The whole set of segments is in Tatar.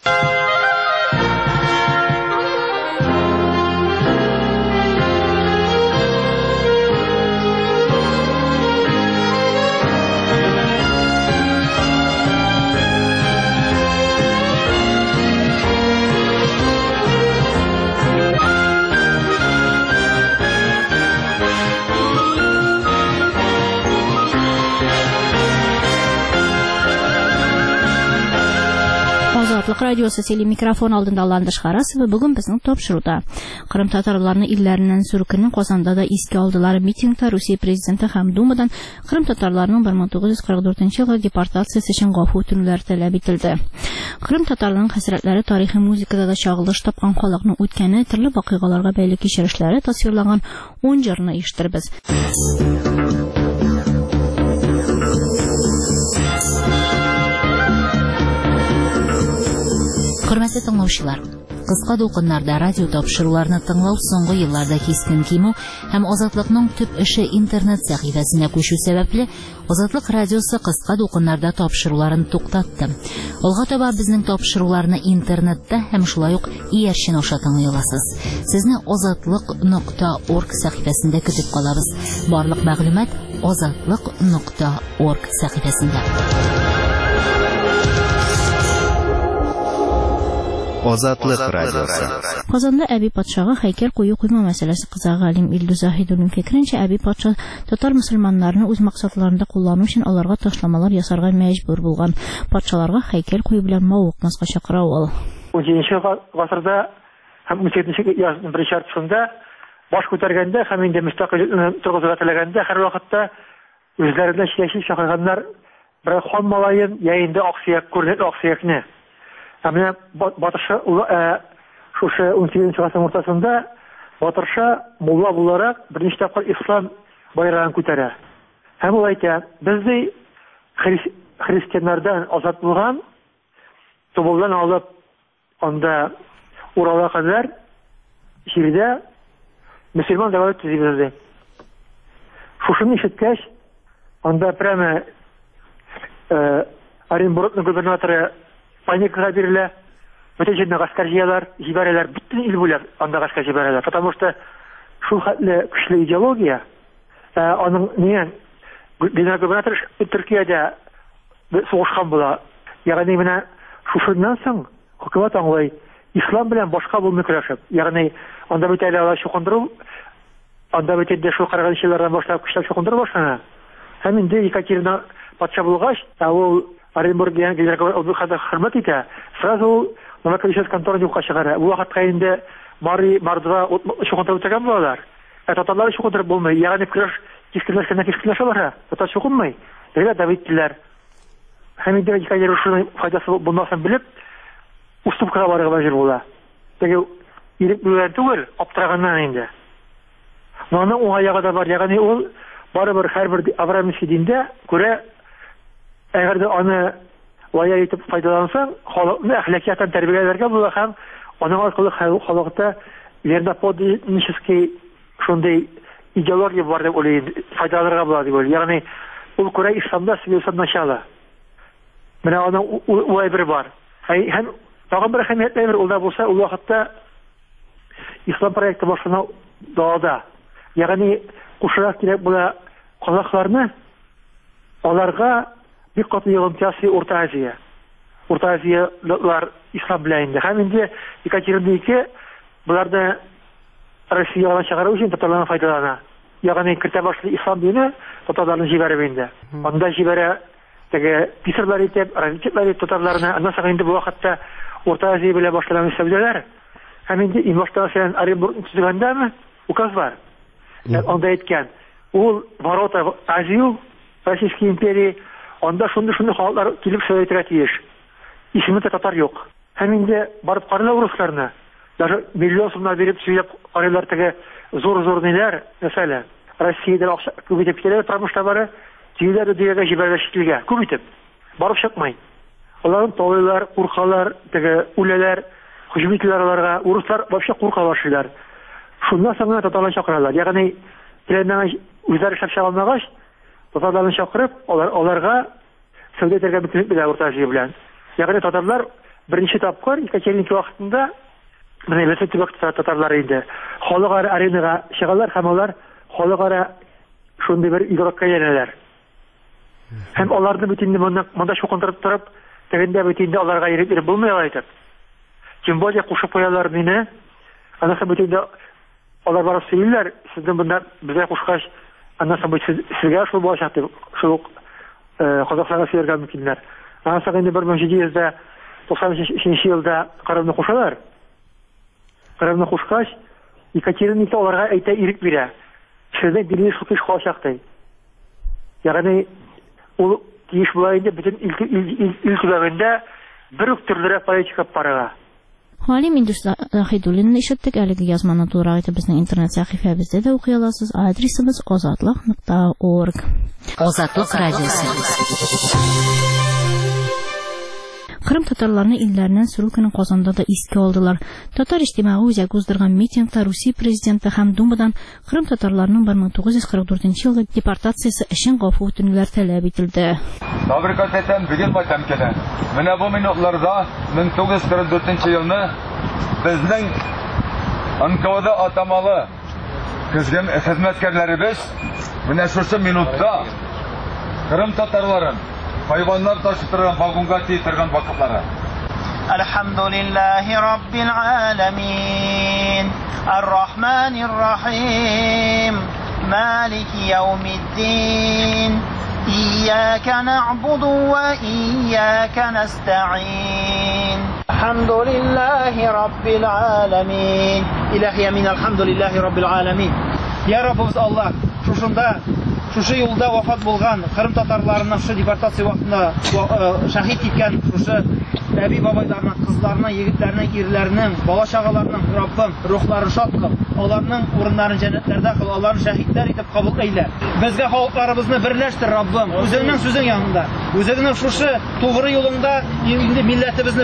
Азатлык радиосы телемикрофон алдында Ландыш Харасова бүгін біздің топшыруда. Кырым татарларны илләреннән сүркеннең Казанда да иске алдылар. Митингта Русия президенты һәм Думадан Кырым татарларының 1944 елгы депортациясы өчен гафу үтенүләр таләп ителде. Кырым татарларының хәсрәтләре тарихи музыкада да чагылыш тапкан, халыкның үткәне, төрле вакыйгаларга бәйле кичерешләре тасвирлаган 10 җырны ишеттербез. Хөрмәтле тыңлаучылар, кыска дулкыннарда радио тапшыруларны тыңлау соңгы елларда кискен кимү һәм Азатлыкның төп эше интернет сәхифәсенә күчү сәбәпле Азатлык радиосы кыска дулкыннарда тапшыруларын туктатты. Алга таба безнең тапшыруларны интернетта һәм шулай ук иярчен аша тыңлый аласыз. Сезне azatlyk.org сәхифәсендә көтеп калабыз. Барлык мәгълүмат azatlyk.org сәхифәсендә. Азатлык радиосы. Казанда Әби патшага һәйкәл кую куйма мәсьәләсе кыза галим Илдус Заһидуллин фикеренчә, Әби патша татар мөселманнарны үз максатларында куллану өчен аларга ташламалар ясарга мәҗбүр булган. Патшаларга һәйкәл кую белән мавыкмаска чакыра ул. 17 гасырда һәм 18 язның беренче яртысында баш күтәргәндә һәм инде мөстәкыйльлекне тургызырга теләгәндә һәр вакытта үзләренә чәчи чакырганнар бер хан малаен яенда аксыяк күренекле аксыякны. Әмма батырша шушы 18 гасыр ортасында батырша мулла буларак берничә тапкыр ислам байрагын күтәрә. Һәм ул әйтә, безне христианнардан азат булган Тоболдан алып анда Уралга кадәр җирдә мөселман дәвләт төзибез. Шушыны ишеткәч, анда прямо Оренбургның губернаторы паникага бирелә. Бөтен җирне гаскәр җибәрәләр, бөтен ил буйлап анда гаскәр җибәрәләр. Потому что шул хәтле көчле идеология, аның губернатор Төркиядә сугышкан була. Ягъни менә шушыннан соң хөкүмәт аңлый, ислам белән башка булмый көрәшеп. Ягъни анда бөтәләр чукындыру, анда бөтен шул 40 еллардан башлап көчләп чукындыру башлана. Һәм инде Екатерина патша булгач, ул Оренбург дигән генерал хөрмәт итә. Сразу Новокрещенск конторын юкка чыгара. Бу вакытка инде Мардва чукындырып үтәгән булалар. Татарлар чукындырып булмый. Ягъни көрәш кискенләшә бара. Татар чукынмый. Дигән Давидләр. Һәм инде Екатерина шуның файдасы булмасын белеп, уступкага барырга мәҗбүр була. Теге ирек бүлән түгел, аптыраганнан инде. Моның уңаягы да бар. Ягъни ул барыбер һәрбер Авраамский диндә күрә, әгәр аны лая итеп файдалансаң, халыкны әхлакияттан тәрбияләргә була һәм аның аркылы халыкта верноподнический шундый идеология бар дип уйлый, файдаларга була дип уйлый. Ягъни ул күрә исламда сөйләсәң начала. Менә аның уй бер бар. Һәм тагын бер әһәмиятле бер улда булса, ул вакытта ислам проекты башлана далада. Ягъни кушарак кирәк була казакларны аларга бик каты йогынтысы Урта Азия. Урта Азиялар ислам белән инде. Һәм инде Екатерина II буларда Россиягә чыгару өчен татарларны файдалана. Ягъни кертә башлый ислам дине татарларны җибәрә инде. Анда җибәрә теге писарлар итеп, разведчиклар татарларны, аннан соң инде бу вакытта Урта Азия белән башлаган сәүдәләр. Һәм инде инвестицияләр Оренбург төзегәндәме? Указ бар. Анда әйткән, ул ворота Азию, Российской империи, анда шундый халыклар килеп сөйләргә тиеш. Исеме татар юк. Һәм инде барып карыйлар русларны. Даже миллион сумнар биреп сөйләп карыйлар теге зур-зур ниләр, мәсәлән, Россиядә акча күп итеп килә промышлары, тиләргә дигән җибәрә шикелгә, күп итеп. Барып чыкмый. Аларны тавылар, куркалар, теге үләләр, һөҗүм итәләр аларга. Руслар вообще курка башлыйлар. Шуннан соң татарлар чакыралар. Ягъни тренерга үзләре эшләп чыгалмагач, татарларны чакырып, аларга сәүдә итәргә мөмкинлек бирә Урта Азия белән. Ягъни татарлар беренче тапкыр Екатерининки вакытында менә Ләсән төбәк татарлары инде халыкара аренага чыгалар һәм алар халыкара шундый бер игрокка янәләр. Һәм аларны бөтенләй монда шукындырып торып, тегендә бөтенләй аларга ирек булмый алайтып. Тем более кушып куялар мине. Аннан соң бөтенләй алар барып сөйлиләр, сезнең монда безгә кушкач, аннан соң сезгә шул булачак дип, шул Казакстанга сөйләргә мөмкиннәр. Аннан соң инде 1793 елда Кырымны кушалар. Кырымны кушкач, Екатерининки аларга әйтә ирек бирә. Сезнең динегез шул кеш калачак ди. Ягъни ул тиеш була инде бөтен ил төбәгендә бер үк төрлерәк политика парага. Халим Индус Захидуллинны ишеттек, әлеге язманы туры айтып безнең интернет сәхифәбездә дә укый аласыз. Адресыбыз ozatlik.org. Озатлык радиосы. Кырым татарларны илләреннән сөрү көнен Казанда да искә алдылар. Татар иҗтимагы үзәге уздырган митингта Русия президенты һәм Думадан Кырым татарларының 1944 елгы депортациясе өчен гафу үтенүләр таләп ителде. Тәбрик итәм бүген байтам кенә. Менә бу минутларда 1944 елны безнең НКВД атамалы кызган хезмәткәрләребез менә шушы минутта Кырым татарларын hayvanlar taşıtıran vagonga tiytirgan vakıfları. Elhamdülillahi Rabbil alemin. Errahmanirrahim. Maliki yevmiddin. İyyâke na'budu ve iyyâke nesta'in. Elhamdülillahi Rabbil alemin. İlahi yemin elhamdülillahi Rabbil alemin. Ya Rabbimiz Allah, şuşu yolda vafat bulgan Kırım tatarlarının şu deportasiya vaqtında şahit etkən şuşu əbi babaylarının, kızlarının, yigitlərinin, irlərinin, bala şağalarının Rabbim ruhları şad qıl, onların urunlarını cənnətlərdə qıl, onların şəhidlər etib qabul eylə. Bizə xalqlarımızı birləşdir Rabbim, özünün sözün yanında, özünün şuşu doğru yolunda indi millətimizni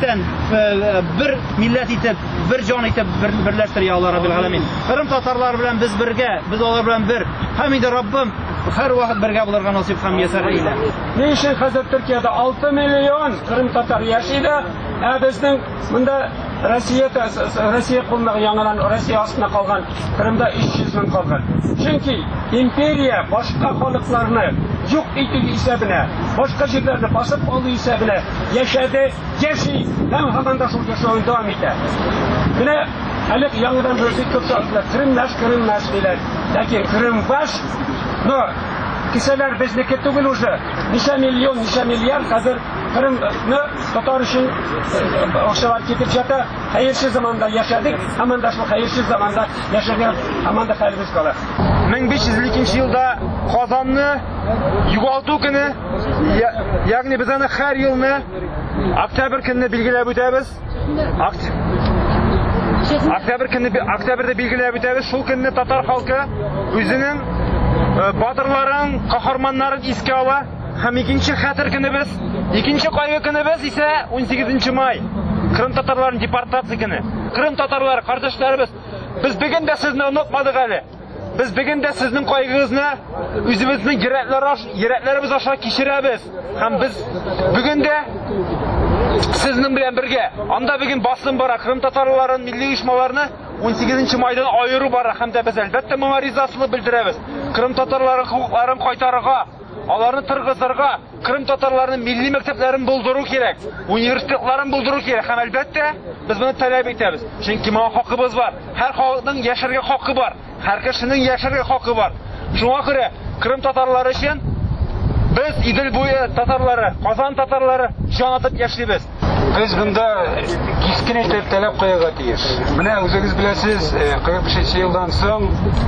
bir millət etib, bir can etib birləşdir ya Allah Rabbil Alamin. Kırım tatarları bilan biz birgə, biz onlar bilan bir. Həmid Rabbim her vaxt birgə bulurğa nasib ham yasar eylə. Ne için hazır Türkiye'de 6 milyon Kırım Tatar yaşaydı. Bizden bunda Rusya kulluğu yanılan, Rusya aslında kalgan, Kırım'da 300 bin kalgan. Çünkü imperiya başka halklarını yok ettiği hesabına, başka yerlerini basıp aldığı hesabına yaşadı, yaşayı hem halanda şu yaşayın devam etti. Yine Әлек яңадан бөлсек көп шартылар. Кырым дейler. Ләкин Кырым баш, но киселер безнеке түгел уже. Ничә миллион, ничә миллиард хәзер Кырымны татар өчен акчалар китеп жата. Хәерсез заманда яшадык, һәм анда шул хәерсез заманда яшаган, һәм анда хәлебез кала. 1502 елда Казанны югалту көне, ягъни без аны һәр елны октябрь көнне билгеләп үтәбез. Октябрьдә билгеләп үтәбез. Шул көнне татар халкы үзенең батырларын, каһарманнарын искә ала. Һәм икенче хәтер көнебез, икенче кайгы көнебез исә 18 май. Кырым татарларын депортация көне. Кырым татарлары, кардәшләребез, без бүген дә сезне онытмадык әле. Biz bugün de sizin kaygınızı üzümüzün yüreklerimiz aşağı kişirəbiz. Hem biz bugün de sizin bilen birge. Anda bugün basın bara Kırım Tatarların milli uyuşmalarını 18 maydan ayırı bara. Hem de biz elbette buna rizasını bildirəbiz. Kırım Tatarların hukuklarını kaytarığa, onlarını tırgızırğa, Kırım Tatarlarının milli mekteplerini bulduru gerek. Üniversitelerini bulduru gerek. Hem elbette biz bunu talep etəbiz. Çünkü buna hakkımız var. Her halkın yaşarga hakkı var. Her kişinin yaşarga hakkı var. Şuna göre Kırım Tatarları için biz İdil boyu Tatarları, Kazan Tatarları can atıp yaşayız. Biz bunda keskin etib talep koyuğa tiyir. Mine özünüz bilesiz 45 yıldan soň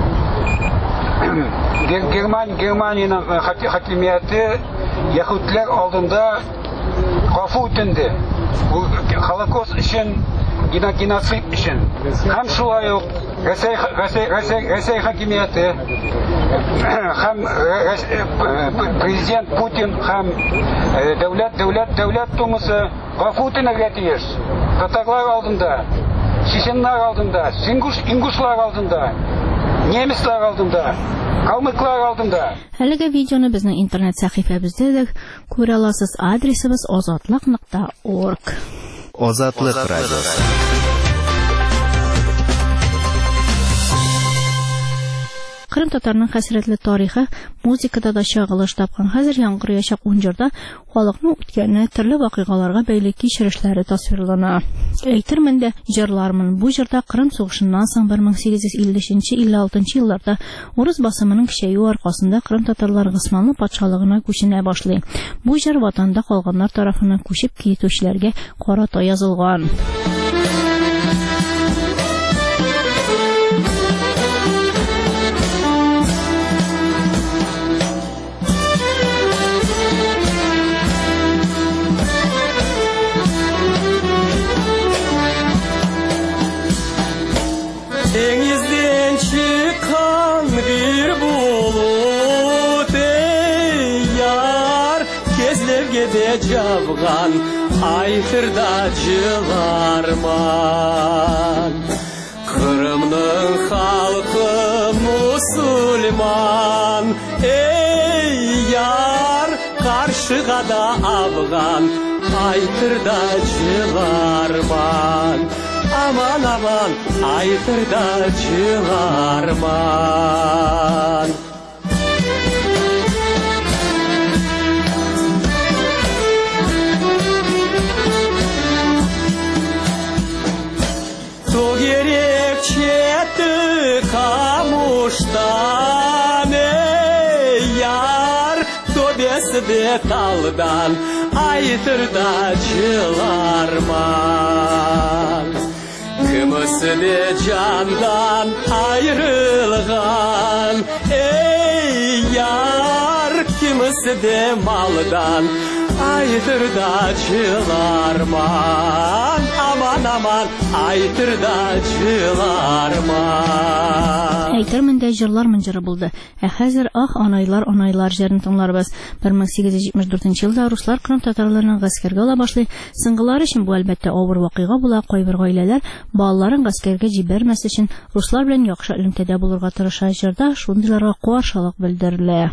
Germaniyanın hakimiyeti Yahudiler aldığında gafu ütendi. Bu Holocaust için, genosid için. Hem şulay yok, Rusya hakimiyeti, hem Prezident Putin, hem devlet tomusu gafu ütenege tiyir. Tatarlar aldığında, Çeçenler aldığında, İnguşlar aldığında, Немецлар алдында, калмыклар алдында. Әлеге видеоны безнең интернет сәхифәбездә дә күрә аласыз. Адресыбыз ozatlik.org. Азатлык радиосы. Кырым татарының хәсрәтле тарихы музыкада да чагылыш тапкан. Хәзер яңгырыячак Унҗырда халыкның үткәнне төрле вакыйгаларга бәйле кичерешләре тасвирлана. Әйтермен дә җырлармын. Бу җырда Кырым сугышыннан соң 1855-56 елларда урыс басымының көчәюе аркасында Кырым татарлары Госманлы патшалыгына күченә башлый. Бу җыр ватанда калганнар тарафыннан күчеп китүчеләргә карата язылган. Denizden çıkan bir bulut ey yar Kezlerge de cavgan aytırda cılarman Kırım'nın halkı musulman ey yar Karşıga da Afgan aytırda cılarman Aman aman aytırda cılarman Tu gerek çetti kamuştan ey yar Tobesi de taldan aytırda cılarman Kımısı de candan ayrılgan ey yar Kımısı de maldan aytırda cılarman Aman aman aytırda cılarman Әйтермен дә җырлармын җыры булды. Хәзер анайлар җырын тыңларбыз. 1874 елда руслар Кырым татарларының гаскәргә ала башлый. Сыңгылар өчен бу әлбәттә авыр вакыйга була. Кайбер гаиләләр балаларын гаскәргә җибәрмәс өчен руслар белән яхшы элемтәдә булырга тырыша. Җырда шундыйларга каршылык белдерелә.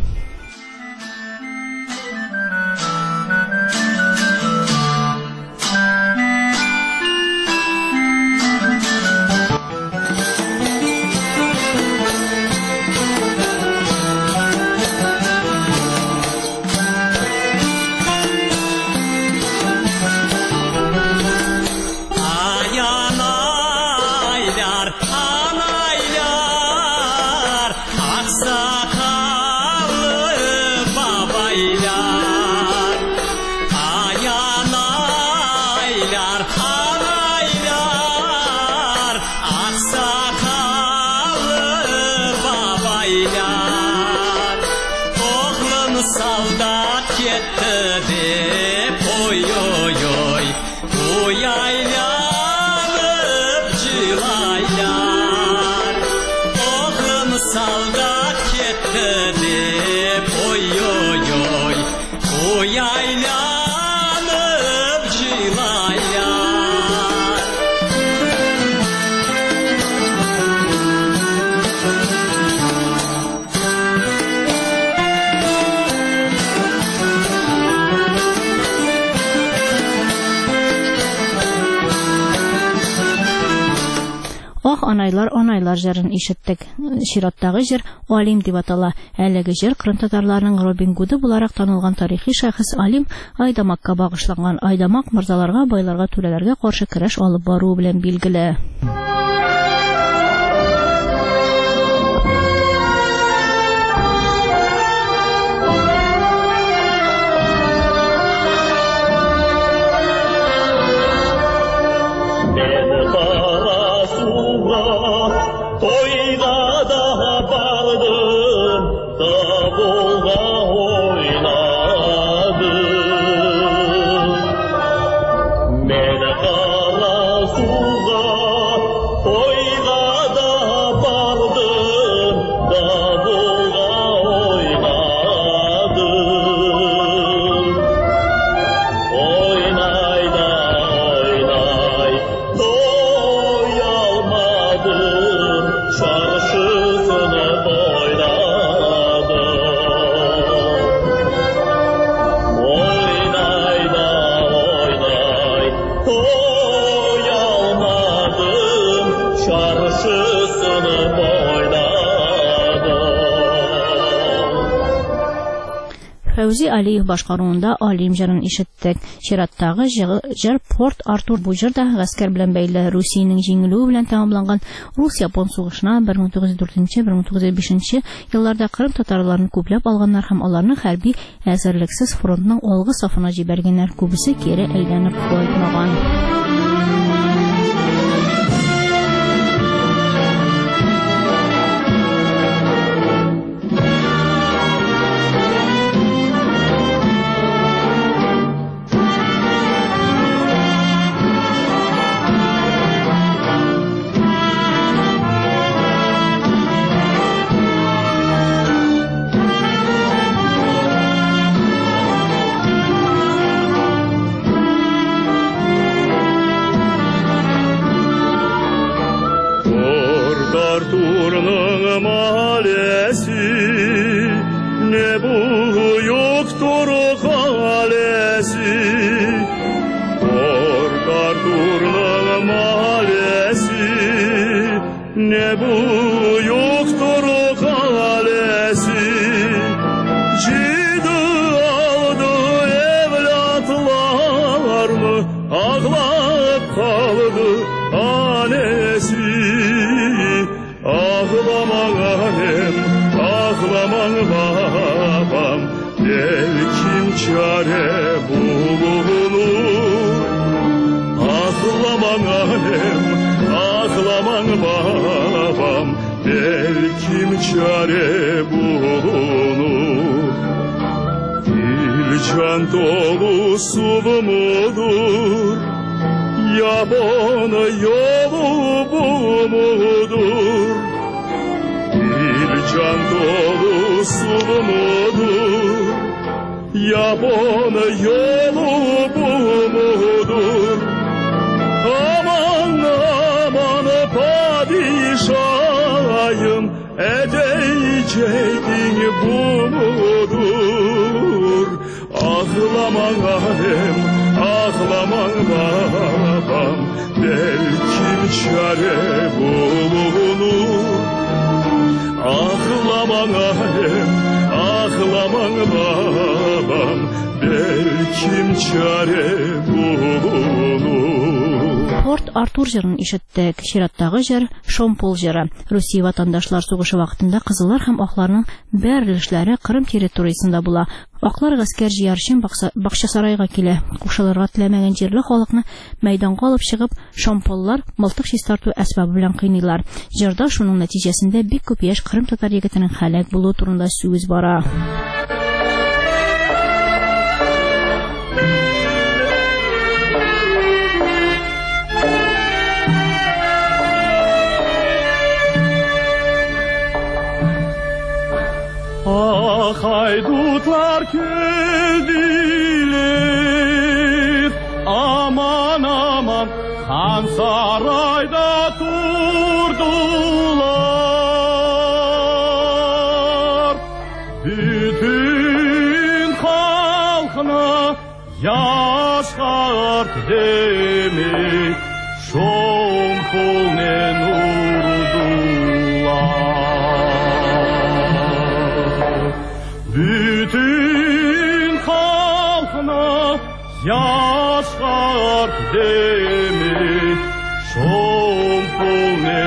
Saldat yetti dep oy oy oy Uyaylanıp cılaylar Oğlum saldat yetti dep oy oy oy Uyaylanıp cılaylar Анайлар җырын ишеттек. Чираттагы җыр Алим дип атала. Әлеге җыр Кырым татарларының Робин Гуды буларак танылган тарихи шәхес Алим Айдамакка багышланган. Айдамак морзаларга, байларга, түрәләргә каршы көрәш алып бару белән билгеле. Ben kara suga Фәүзи Алиев башкаруында Алим җырын ишеттек. Чираттагы җыр Порт Артур бу җыр да гаскәр белән бәйле. Русиянең җиңелүе белән тәмамланган Рус-Япон сугышына 1904-1905 елларда Кырым татарларын күпләп алганнар һәм аларны хәрби әзерлексез фронтның алгы сафына җибәргәннәр, күбесе кире әйләнеп кайтмаган. Can dolu sulu mudur, yabana yolu bu mudur? Bir can dolu sulu mudur, yabana yolu bu mudur? Aman aman padişahım, edeceğin bu mudur? Ağlaman annem, ağlaman babam, belki çare bulunur. Ağlaman annem, ağlaman babam, belki çare bulunur. Порт Артур җырын ишеттек. Чираттагы җыр Шомпол җыры. Русия ватандашлар сугышы вакытында кызыллар һәм акларның бәрелешләре Кырым территориясендә була. Аклар гаскәр җыяр өчен Бакчасарайга килә. Кушылырга теләмәгән җирле халыкны мәйданга алып чыгып, шомполлар мылтык чистарту әсбабы белән кыйныйлар. Җырда шуның нәтиҗәсендә бик күп яшь Кырым татар егетенең һәлак булуы турында сүз бара. Ah haydutlar geldiler, aman aman Han sarayda durdular. Bütün halkına yaşart demek, Şompol ne nurdular. Bütün halkına yaşart demek, Şompol ne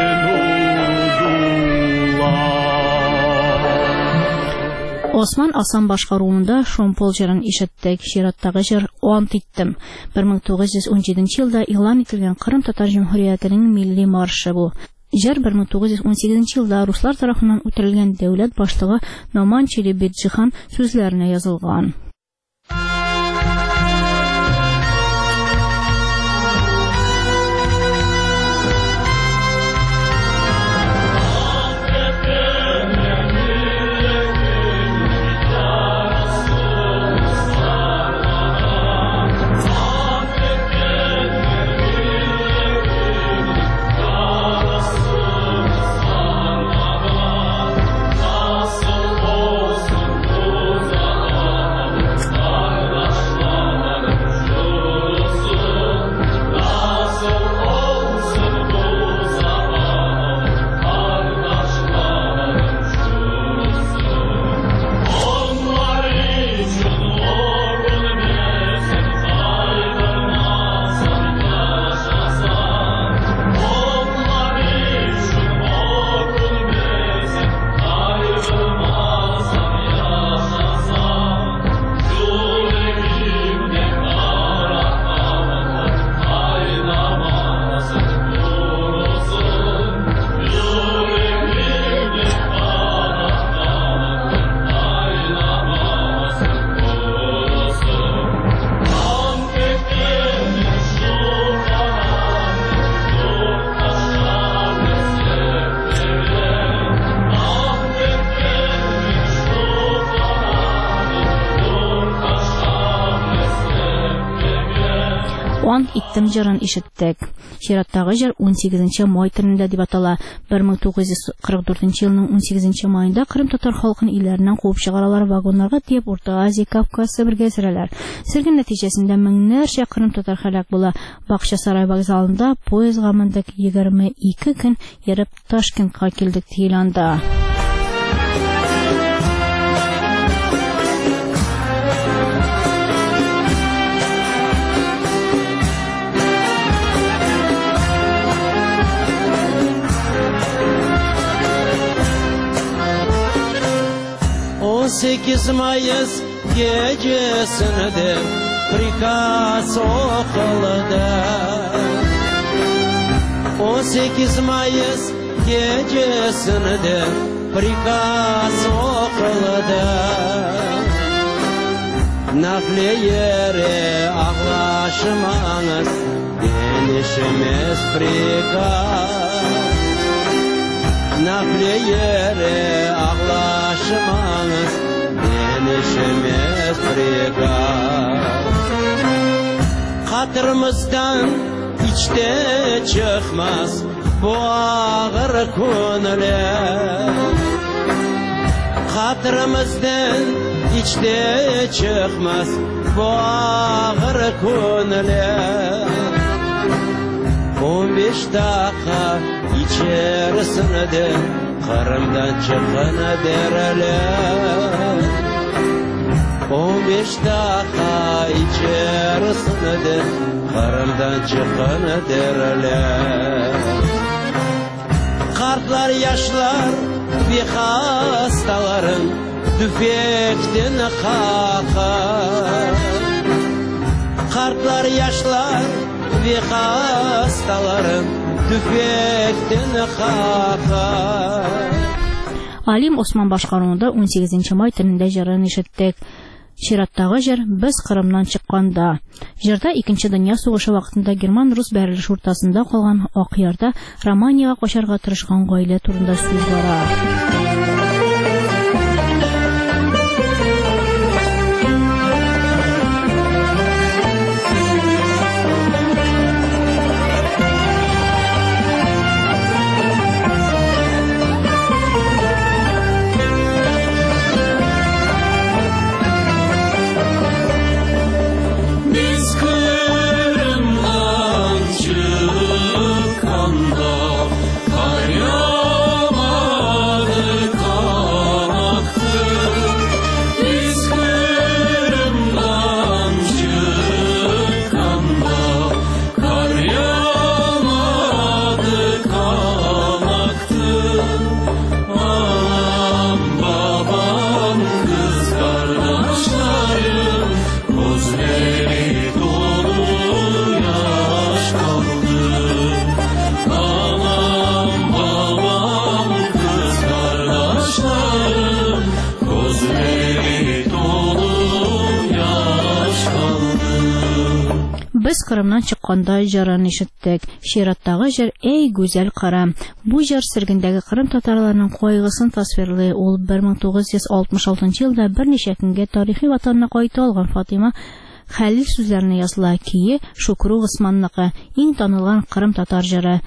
nurdular. Osman Асан башкаруында Шомпол җырын ишеттек. Чираттагы җыр Ант иттем. 1917 елда игълан ителгән Кырым Татар Җумһуриятенең милли маршы бу. Җыр 1918 елда руслар тарафыннан үтерелгән дәүләт башлыгы Номан Челебеджихан сүзләренә язылган. Ан иттем җырын ишеттек. Чираттагы җыр 18 май төнендә дип атала. 1944 елның 18 маенда Кырым татар халкын илләреннән куып чыгаралар, вагоннарга тиеп Урта Азия, Кавказ, Сибиргә сөрәләр. Сөрген нәтиҗәсендә меңнәрчә Кырым татар һәлак була. Бакча сарай вокзалында поездга мендек 22 көн йөреп Ташкентка килдек диеләнде. Sekiz Mayıs gecesinde prikaz okulda 18 Mayıs gecesinde prikaz okulda Nafle yere ağlaşmanız denişimiz prikaz Nafle yere ağlaşmanız denişimiz prikaz Hatırımızdan hiç de çıkmaz bu ağır konular Hatırımızdan hiç de çıkmaz bu ağır konular 15 dakika içerisinde Kırım'dan çıkan derler 15 dakika içerisinde Kırım'dan çıkan derler Kartlar yaşlar bir hastaların Tüfekten kalkar Kartlar yaşlar bir hastaların Tüfekten kalkar Алим Осман башкаруында 18 май төнендә җырын ишеттек. Чираттагы җыр без Кырымнан чыкканда. Җырда 2нче дөнья сугышы вакытында Герман-рус бәрелеш уртасында калган Ак Ярда Романиягә качарга тырышкан гаилә турында сүз бара. Без Кырымнан чыкканда җырын ишеттек. Чираттагы җыр "Эй гүзәл Кырым". Бу җыр сөргендәге Кырым татарларының кайгысын тасвирлый. Ул 1966 елда берничә көнгә тарихи ватанына кайта алган Фатыйма Хәлил сүзләренә языла. Көе Шукру Госманныкы, иң танылган Кырым татар җыры.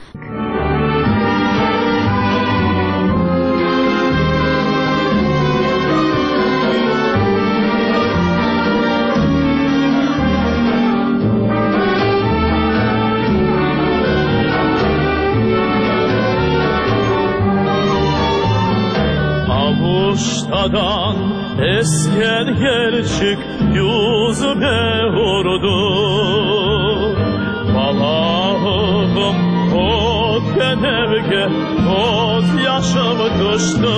Avuştadan esken gerçek yüzüme vurdu Balağım o kenevge koz yaşım düştü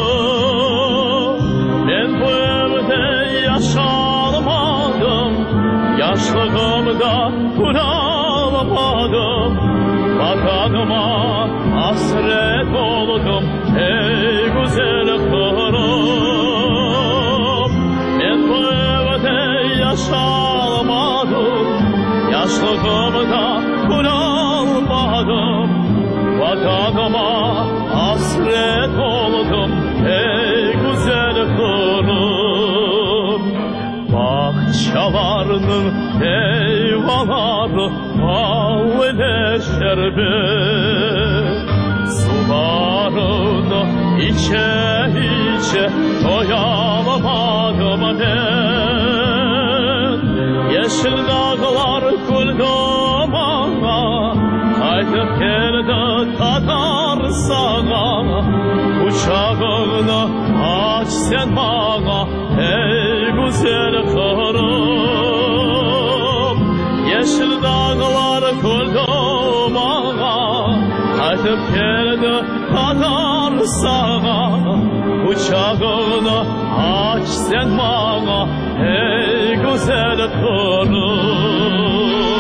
Ben bu evde yaşalmadım Yaşlığımda kuralmadım Vatanıma hasret oldum Ey güzel Kırım Ben bu evde yaşalmadım Yaşlığımda kuralmadım Vatanıma hasret oldum Ey güzel Kırım Bahçalarının eyvaları Ağzı havle şerbet sularını içe içe doyalamadım ben. Yeşil dağlar kuldumana kaytıp geldi Tatar sağa. Uçağını aç sen bana ey güzel kırım. Yeşil dağlar kuldumana kaytıp geldi Tatar sağa. Uçağını aç sen bana ey güzel kırım.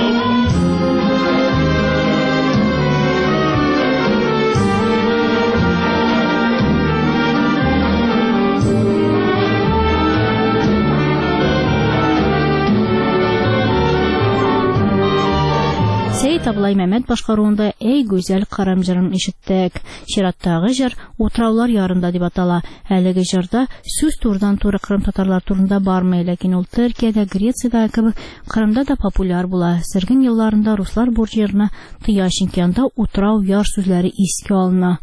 Seyit Ablay Mehmet başqaruunda ey güzel Kırım jырын işittik. Şirattагы jыр Утраулар ярында дип атала. Әлеге жырда сүз турдан туры Кырым татарлар турында бармый, ләкин ул Төркиядә, Грециядә кебек Кырымда да популяр була. Сөрген елларында руслар бу җырны тыя чөнки Утрау яр сүзләре искә алына.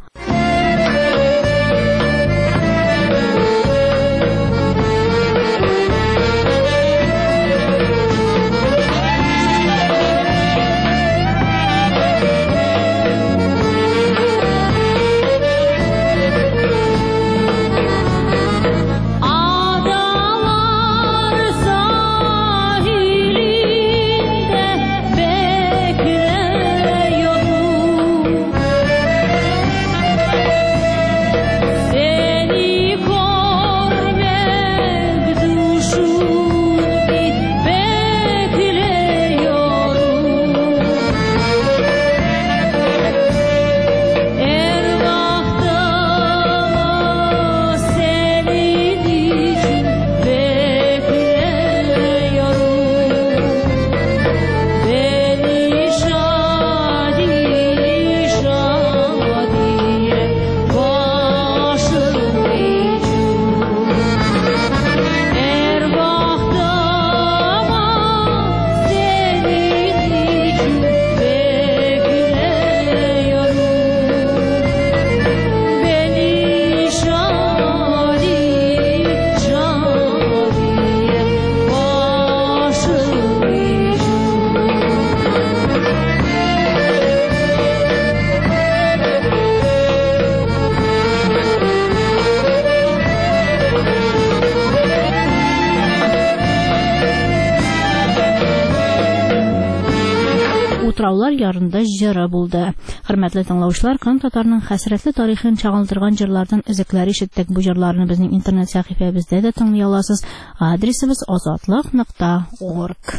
Утраулар ярында җыры булды. Хөрмәтле тыңлаучылар, Кырым татарының хәсрәтле тарихын чагылдырган җырлардан өзекләр ишеттек. Бу җырларны безнең интернет сәхифәбездә дә тыңлый аласыз. Адресыбыз azatlyk.org.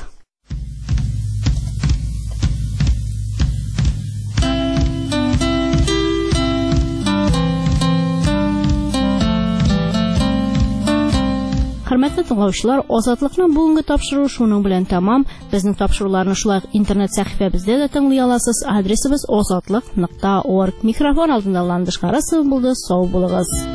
Хөрмәтле тыңлаучылар, Азатлыкның бүгенге тапшыруы шуның белән тәмам. Безнең тапшыруларны шулай интернет сәхифәбездә дә тыңлый аласыз. Адресыбыз azatlyk.org. Микрофон алдында Ландыш Карасов булды. Сау булыгыз.